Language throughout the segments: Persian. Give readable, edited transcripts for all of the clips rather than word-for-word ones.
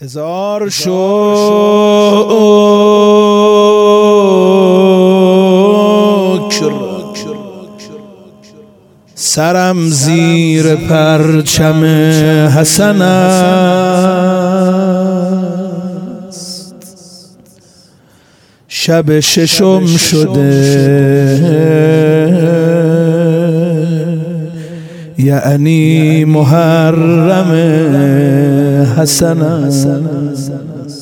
هزار شکر سرم زیر پرچم حسن است، شب ششم شده یعنی محرم حسن است.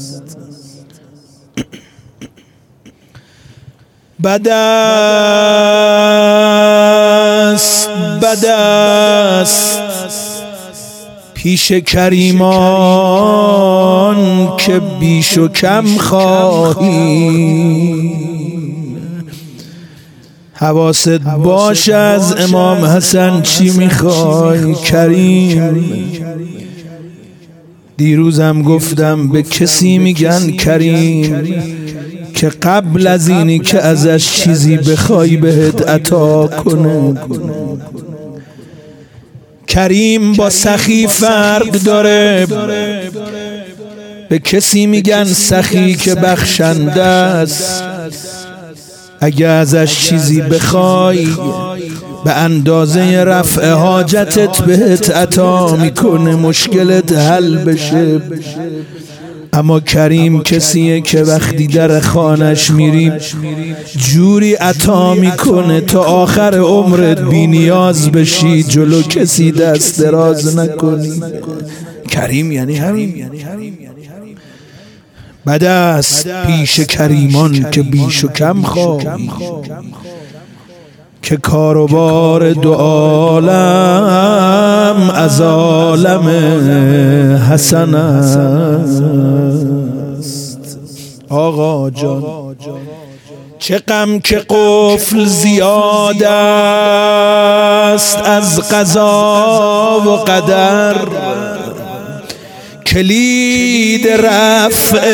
بد است پیش کریمان که بیش و کم خواهی، حواست باش از امام حسن چی میخوای کریم. دیروزم گفتم به کسی میگن کریم که قبل از اینی که ازش چیزی بخوای بهت عطا کنه. کریم با سخی فرق داره. به کسی میگن سخی که بخشنده است، اگه ازش چیزی بخوای به اندازه رفع حاجتت بهت عطا میکنه، مشکلت حل بشه. اما کریم کسیه که وقتی در خانش میری جوری عطا میکنه تا آخر عمرت بی نیاز بشی، جلو کسی دست دراز نکنی. کریم یعنی همین. بد است پیش کریمان که بیش و کم خواهی، که کاروبار دو عالم از عالم حسن است. آقا جان چه غم که قفل زیاد است از قضا و قدر، کلید رفع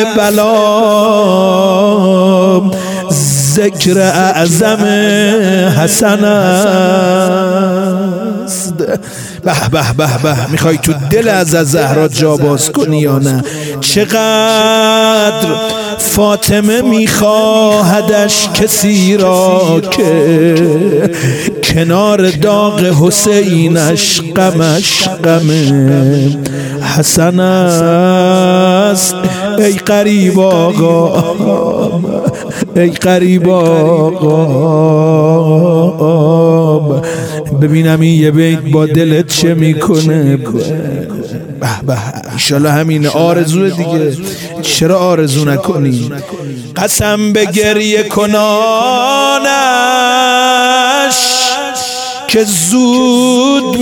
بلا ذکر اعظم حسن است. به به به به، میخوای تو دل از زهرا جا باز کنی یا نه؟ چقدر فاطمه میخواهدش کسی را که کنار داغ حسینش غمش غم حسن است. ای غریب آقا، ای غریب آقا، ببینم این یه بیت با دلت چه میکنه. به به، انشالله همین آرزو دیگه، چرا آرزو نکنی؟ قسم به گریه کنانش که زود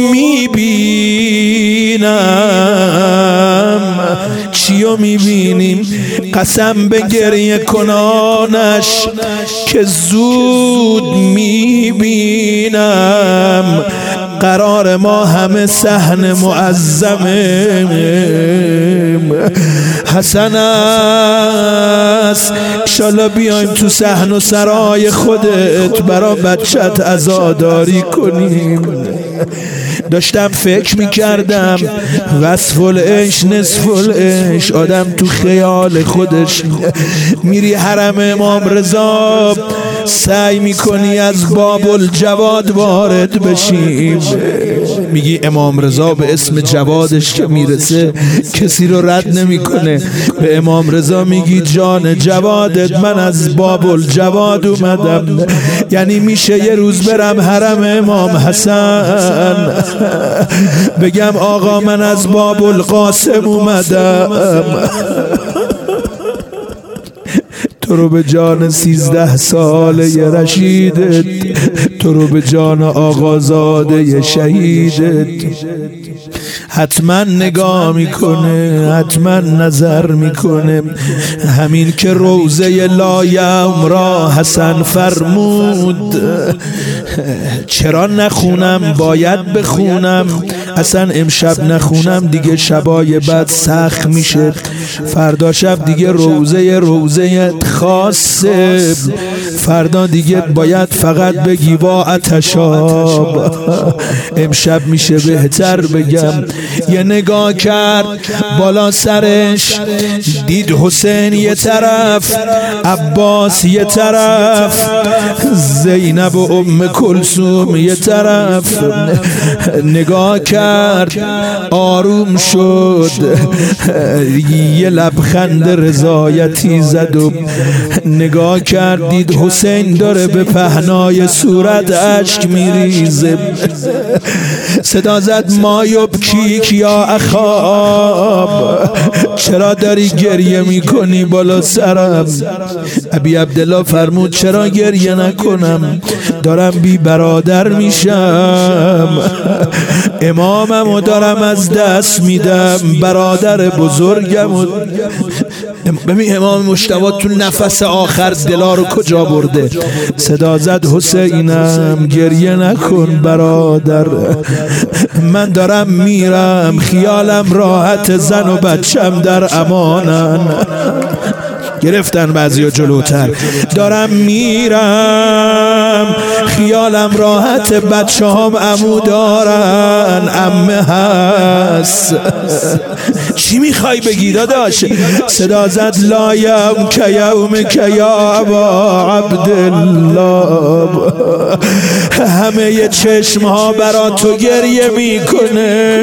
میبینم. چیو میبینیم؟ قسم به گریه کنانش که زود میبینم. قرار ما همه صحن معظم حسن است. انشالله بیایم تو صحن و سرای خودت برا بچت عزاداری کنیم. داشتم فکر میکردم وصف العیش نصف العیش، آدم تو خیال خودش میری حرم امام رضا سعی میکنی از باب الجواد وارد بشیم، میگی امام رضا به اسم جوادش که میرسه کسی رو رد نمیکنه. به امام رضا میگی جان جوادت من از باب الجواد اومدم. یعنی میشه یه روز برم حرم امام حسن بگم آقا من از باب القاسم اومدم. تو رو به جان 13 ساله رشیدت، تو رو به جان آقازاده شهیدت حتما نگاه میکنه، حتما نظر میکنه. همین که روزه لایم را حسن فرمود، چرا نخونم؟ باید بخونم. اصلا امشب نخونم دیگه شبای بعد سخت میشه. فردا شب دیگه روزه خاصه، فردا دیگه باید فقط بگی وا عطشاب. امشب میشه بهتر بگم میگم. یه نگاه کرد بالا سرش، دید حسین یه طرف، عباس یه طرف، زینب و ام کلثوم یه طرف. نگاه کرد آروم شد، یه لبخند رضایتی زد و نگاه کرد، دید حسین داره به پهنای صورت اشک میریزه. صدا زد ما یبکیک یا اخاب، چرا داری گریه میکنی بالا سرم؟ ابی عبدالله فرمود چرا گریه نکنم، دارم بی برادر میشم، امامم و دارم از دست میدم، برادر بزرگم و ببین امام مجتبی تو نفس آخر دلا رو کجا برده. صدا زد حسینم گریه نکن برادر، من دارم میرم، خیالم راحت، زن و بچم در امانن. گرفتن بعضیا جلوتر، دارم میرم، خیالم راحت، بچه هم عمو دارن، عمه هست، چی میخوای بگی داداش؟ صدا زد لا یوم که یوم که یا ابا عبدالله، همه چشم ها برا تو گریه میکنه،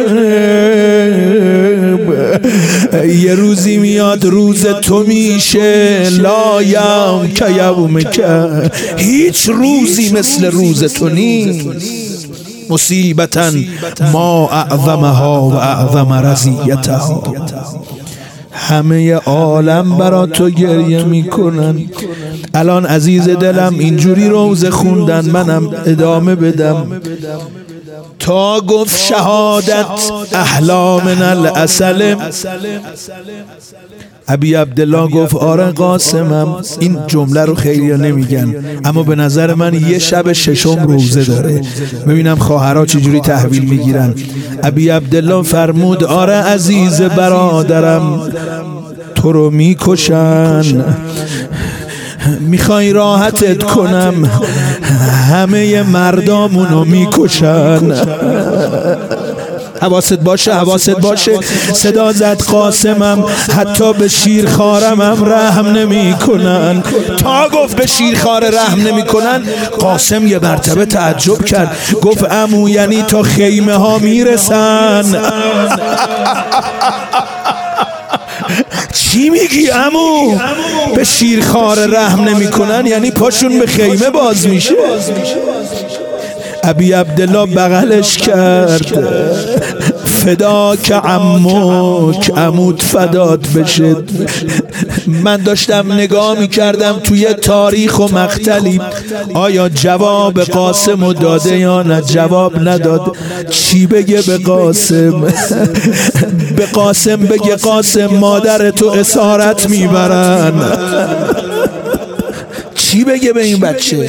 یه روزی میاد روز تو میشه، لا یوم که یوم که، هیچ روزی مثل روز تو نیست، مصیبتا ما اعظمها و اعظم رضیتها، همه عالم برا تو گریه میکنن. الان عزیز دلم اینجوری روزه خوندن، منم ادامه بدم تا گفت شهادت احلا من العسل. ابی عبدالله گفت آره قاسمم، این جمله رو خیلی نمیگن اما به نظر من یه شب ششم روزه داره، ببینم خواهرها چجوری تحویل میگیرن. ابی عبدالله فرمود آره عزیز برادرم، تو رو میکشن، میخوای راحتت کنم، همه مردامونو میکشن، حواست باشه حواست باشه. صدا زد قاسمم حتی به شیرخوارم هم رحم نمی کنن. تا گفت به شیرخوار رحم نمی کنن، قاسم یه مرتبه تعجب کرد، گفت عمو یعنی تا خیمه ها میرسن؟ چی میگی عمو؟ به شیرخوار رحم نمی کنن یعنی پاشون به خیمه باز میشه؟ ابی عبدالله بغلش کرد، فدا که عموک، عمود فدات بشه. من داشتم نگاه میکردم توی تاریخ و مقتلی آیا جواب قاسم داده یا نه، جواب نداد. چی بگه به قاسم؟ به قاسم بگه قاسم مادر تو اسارت میبرن. چی بگه به این بچه؟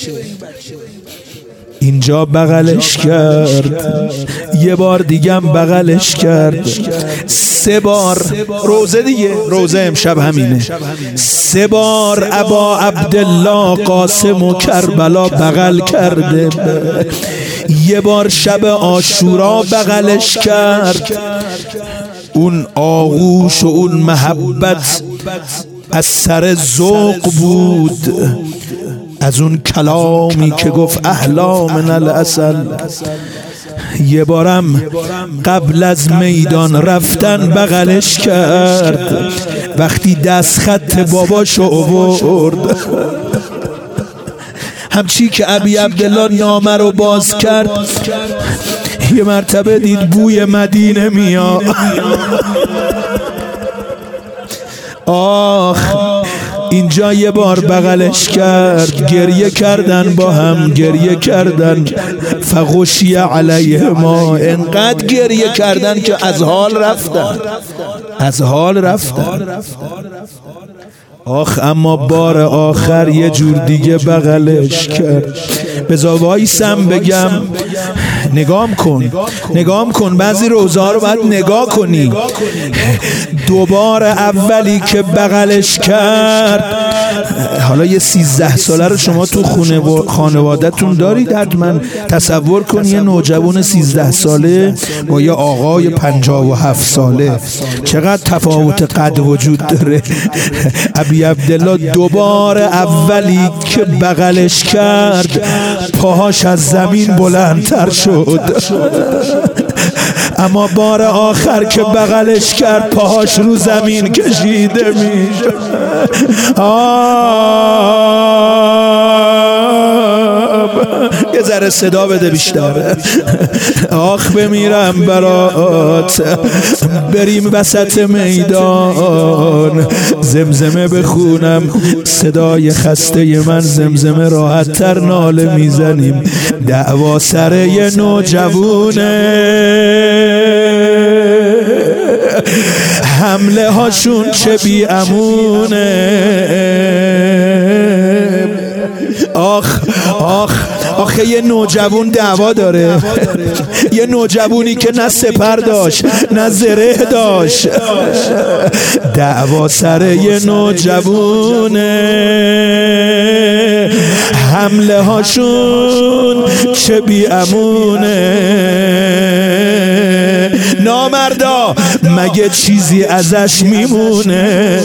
اینجا بغلش کرد، یه بار دیگه هم بغلش کرد، 3 بار. روزه دیگه، روزه امشب همینه. 3 بار ابا عبدالله قاسم و کربلا بغل کرده، یه بار شب عاشورا بغلش کرد. اون آغوش و اون محبت از سر ذوق بود، از اون کلامی که گفت احلا من العسل. یه بارم قبل از میدان رفتن بغلش کرد، وقتی دست خط باباشو آورد، همچی که ابی عبدالله نامه رو باز کرد، یه مرتبه دید بوی مدینه میاد. آخ اینجا یه بار بغلش کرد، گریه کردن با هم، گریه کردن. فغشی علیهما، انقدر گریه کردن که از حال رفتن، از حال رفتن. آخ اما بار آخر یه جور دیگه بغلش کرد. بذار وایسم بگم، نگام کن، نگام کن، بعضی روزا رو باید نگاه کنی. 2 بار اولی که بغلش کرد حالا یه 13 ساله رو شما تو خانواده‌تون دارید حتما. تصور کن یه نوجوان 13 ساله با یه آقای 57 ساله، چقدر تفاوت قد وجود داره. ابی عبدالله دوبار اولی که بغلش کرد پاهاش از زمین بلندتر شد، اما بار آخر که بغلش کرد پاهاش رو زمین کشیده میشه. یه ذره صدا بده بیشتر. آخ بمیرم برات، بریم وسط میدان زمزمه بخونم، صدای خسته من زمزمه راحت تر ناله میزنیم. دعوا سر یه نوجوونه، حمله هاشون چه بی امونه. آخ آخه یه نوجوان دعوا داره، یه نوجوانی که نه سپر داشت نه زره داشت. دعوا سر یه نوجوونه، حمله هاشون چه بی امونه. نامردا مگه چیزی ازش میمونه؟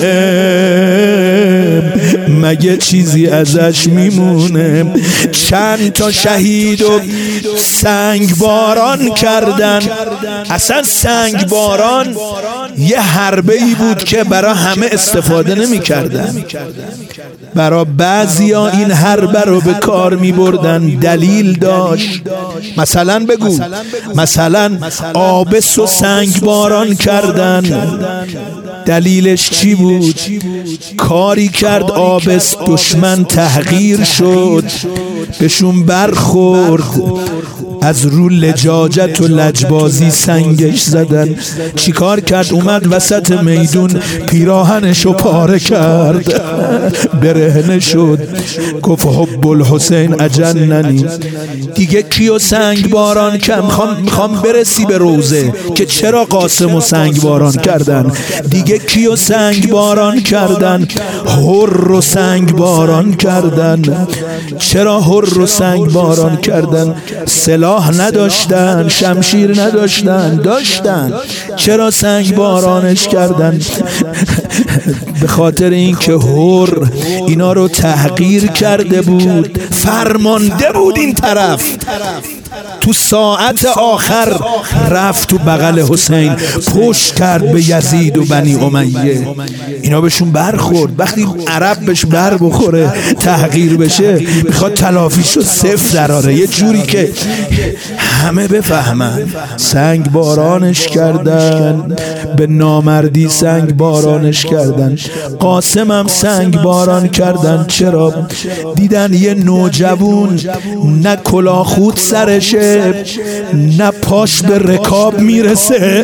مگه چیزی ازش میمونه؟ چند تا شهید و سنگ باران کردن. اصلا سنگ باران یه حربه ای بود که برای همه استفاده نمی کردن، برای بعضیا این حربه رو به کار می بردن. دلیل داشت. مثلا بگو، مثلا آبس و سنگ باران کردن، دلیلش چی بود؟ کاری کرد آبس، دشمن تحقیر شد، بهشون برخورد، از رو لجاجت و لجبازی سنگش زدن. چی کار کرد؟ اومد وسط میدون پیراهنشو پاره کرد، برهنه شد، گفت حب الحسین اجننی. دیگه کیو سنگ باران کم؟ میخوام برسی به روزه که چرا قاسم و سنگ باران کردن. دیگه کیو سنگ باران کردن؟ حر و سنگ باران کردن. چرا حر و سنگ باران کردن؟ سلاح نداشتن، شمشیر نداشتن، داشتن. چرا سنگ بارانش کردن؟ به خاطر اینکه حر اینا رو تحقیر کرده بود، فرمانده بود این طرف. تو ساعت آخر رفت تو بغل حسین، پشت کرد به یزید و بنی امیه. اینا بهشون برخورد. وقتی عرب بهش بر بخوره، تحقیر بشه، میخواد تلافیشو صفر دراره، یه جوری که همه بفهمن. سنگ بارانش کردن، به نامردی سنگ بارانش کردن. قاسم هم سنگ باران کردن. چرا؟ دیدن یه نوجوان نه کلاه خود سرشه، نه پاش به رکاب میرسه.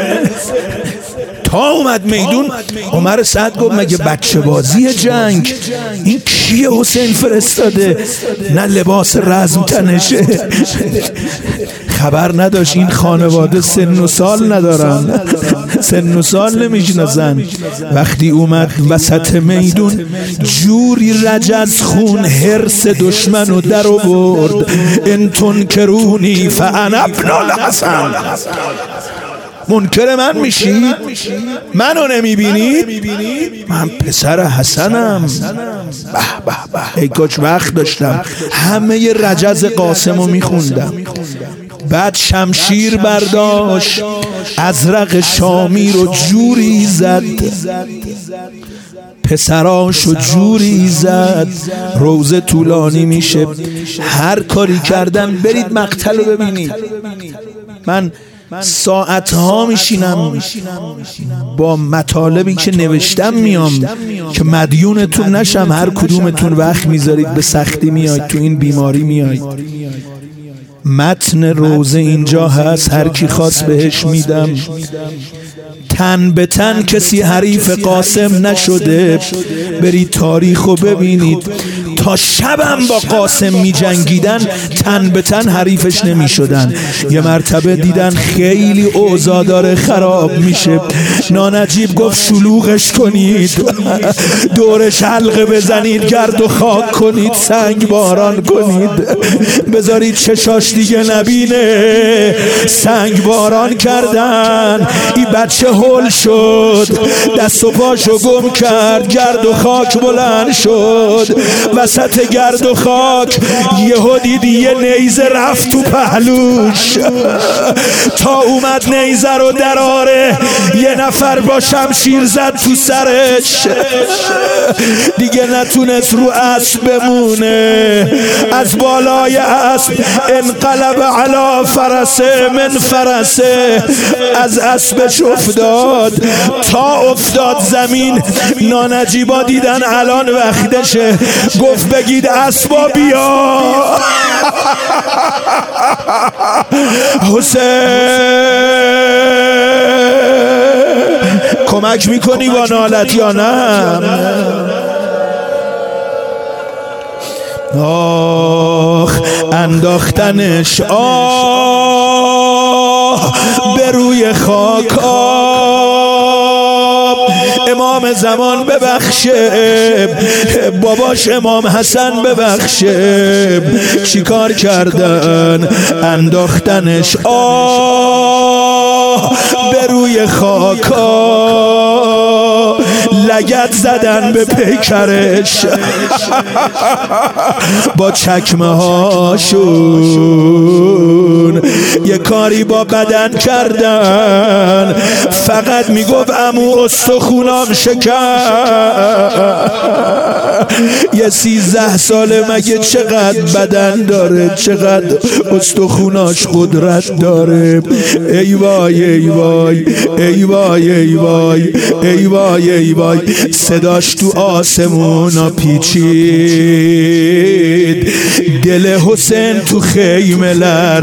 تا اومد میدون، عمر سعد گفت مگه بچه بازی جنگ؟ این کیه حسین فرستاده؟ نه لباس رزم تنشه. خبر نداشت این خانواده سن و سال ندارن، سن و سال نمیشناسن. وقتی اومد وسط میدون، جوری رجز خون حرس دشمن رو در آورد. ان تنکرونی فانا ابن الحسن. منکر من میشید؟ منو نمیبینید؟ من پسر حسنم. به به به، ای کاش وقت داشتم همه رجز قاسمو میخوندم. بعد شمشیر برداشت، ازرق شامی رو جوری زد، پسراشو جوری زد. روزه طولانی میشه، هر کاری کردن. برید مقتل رو ببینید. من ساعتها میشینم با مطالبی که نوشتم میام که مدیونتون نشم. هر کدومتون وقت میذارید، به سختی میاید، تو این بیماری میاید. متن روزه اینجا هست، هر کی خواست بهش میدم. تن به تن کسی حریف قاسم نشده. برید تاریخو ببینید. تا شبم با قاسم می جنگیدن تن به تن حریفش نمی شدن. یه مرتبه دیدن خیلی اوضاع داره خراب میشه، نانجیب گفت شلوغش کنید، دورش حلقه بزنید، گرد و خاک کنید، سنگ باران کنید، بذارید چشاش دیگه نبینه. سنگ باران کردن، این بچه هول شد، دست و پاشو گم کرد، گرد و خاک بلند شد. وسط گرد و خاک یهو دید یه نیزه رفت تو پهلوش. تا اومد نیزه رو دراره، یه نفر با شمشیر زد تو سرش، دیگه نتونست رو اسب بمونه. از بالای اسب انقلب علی فرسه من فرسه، از اسبش افتاد. تا افتاد زمین نانجیبا دیدن الان وقتشه، گفت بگید اسبا بیا. حسین کمک میکنی با نالت یا نه؟ آخ انداختنش آه به روی خاک امام زمان ببخشه، باباش امام حسن ببخشه. چیکار کردن؟ انداختنش آه به روی خاکا، لگد زدن به پیکرش با چکمه هاشون، یه کاری با بدن کردن. فقط میگفت عمو استخونام شکست. یه 13 ساله مگه چقدر بدن داره، چقدر استخوناش قدرت داره. ای وای ای وای ای وای ای وای ای وای ای وای. صداش تو آسمونا پیچید، دل حسین تو خیمه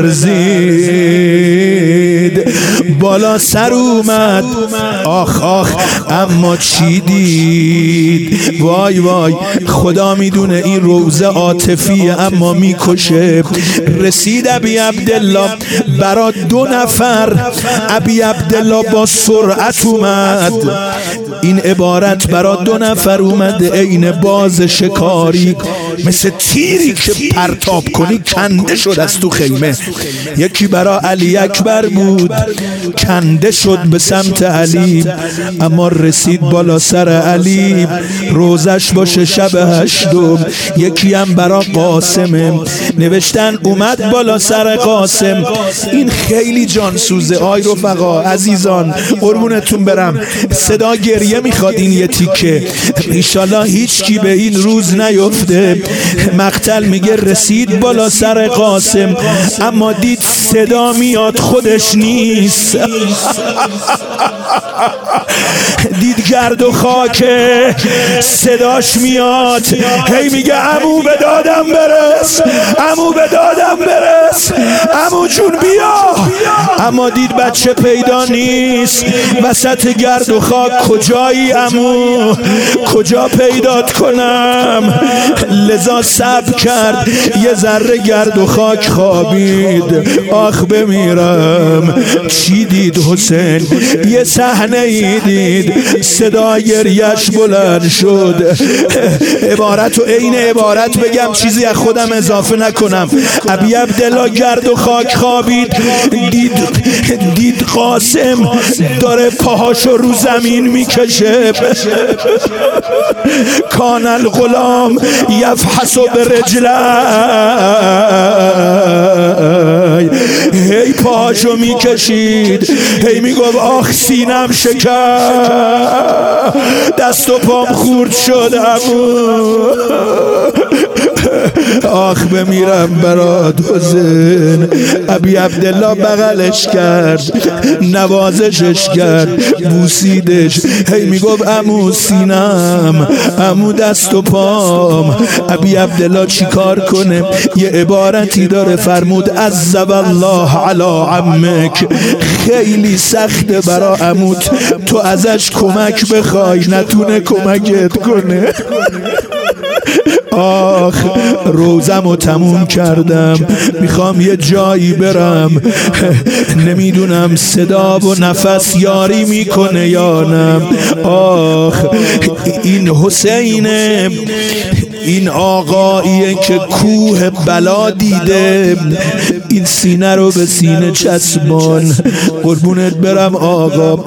لرزید. بالا سر اومد آخ آخ، اما چی دید؟ وای وای خدا میدونه این روزه عاطفیه اما میکشه. رسید ابی عبدالله برا 2 نفر، ابی عبدالله با سرعت اومد. این عبارت برا 2 نفر اومده عین باز شکاری، مثل تیری که پرتاب کنی کنده شد از تو خیمه. یکی برا علی اکبر بود، کنده شد به سمت علی، اما رسید بالا سر علی، روزش باشه شب 8. یکی هم برا قاسمه، نوشتن اومد بالا سر قاسم. این خیلی جانسوزه. آی رفقا عزیزان قربونتون برم، صدا گریه میخواد این یه تیکه. انشالله هیچ کی به این روز نیفته. مقتل میگه رسید بالا سر قاسم، اما دید صدا میاد خودش نیست. دید گرد و خاک، صداش میاد، هی میگه عمو به دادم برس، عمو به دادم برس، عمو جون بیا. اما دید بچه پیدا نیست، وسط گرد و خاک. کجایی عمو؟ کجا پیدات کنم؟ لذا صبر کرد، یه ذره گرد و خاک خوابید. آخ بمیرم. چی دید حسین؟ یه صحنه ای دید، صدا گریش بلند شد. عبارت و عین عبارت بگم، چیزی از خودم اضافه نکنم. ابی عبدالله گرد و خاک خوابید، دید قاسم داره پاهاشو رو زمین میکشه. کان الغلام یفحص برجلی، هی پاهاشو میکشید، هی میگفت آخ سینم شکست، دست و پام خورد شد عمو. آخ بمیرم برات حسین. ابی عبدالله بغلش کرد، نوازشش کرد، بوسیدش، هی میگفت عمو سینم، عمو دست و پام. ابی عبدالله چی کار کنه؟ یه عبارتی داره، فرمود عذب الله علی عمک. خیلی سخته برا عموت تو ازش کمک بخوای نتونه کمکت کنه. آخ روزم رو تموم کردم، میخوام یه جایی برم، نمیدونم صدا و نفس یاری میکنه یا نه. آخ این حسینه، این آقاییه که کوه بلا دیده، این سینه رو به سینه چسبان. قربونت برم آقا.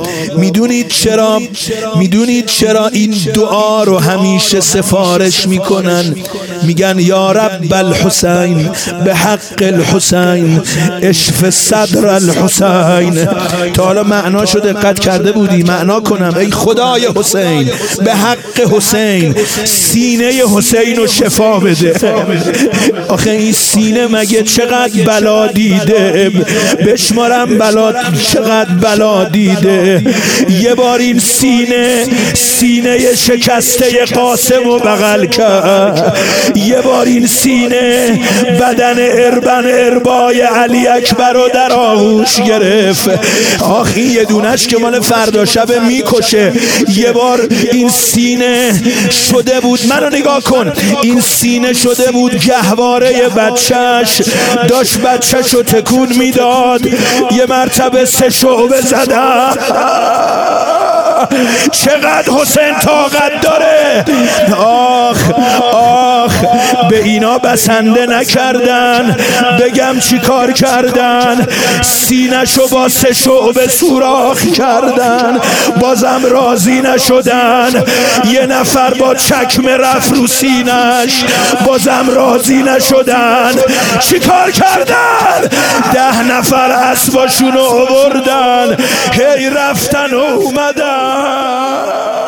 میدونید چرا این دعا رو همیشه سفارش میکنن؟ میگن یا رب الحسین به حق الحسین اشف صدر الحسین. تا حالا معناشو دقت کرده بودی؟ معنا کنم. ای خدای حسین به حق حسین سینه حسین رو شفا بده. آخه این سینه مگه چقدر بلا دیده، بشمارم بلا چقدر بلا دیده. یه بار این سینه شکسته قاسم رو بغل کرد، یه بار این سینه بدن اربای علی اکبر رو در آغوش گرفت. آخی یه دونش که مال فردا شب میکشه. یه بار این سینه شده بود، منو نگاه کن، این سینه شده بود گهواره بچهش، داشت بچهش رو تکون میداد. یه مرتبه 3 شعبه زدن. چقدر حسین طاقت داره. آخ به اینا بسنده نکردن، بگم چی کار کردن؟ سینه‌شو با 3 شعبه سوراخ کردن، بازم راضی نشدن. یه نفر با چکمه رفت رو سینه‌ش، بازم راضی نشدن. چی کار کردن؟ 10 نفر اسباشونو آوردن، هی رفتن و اومدن.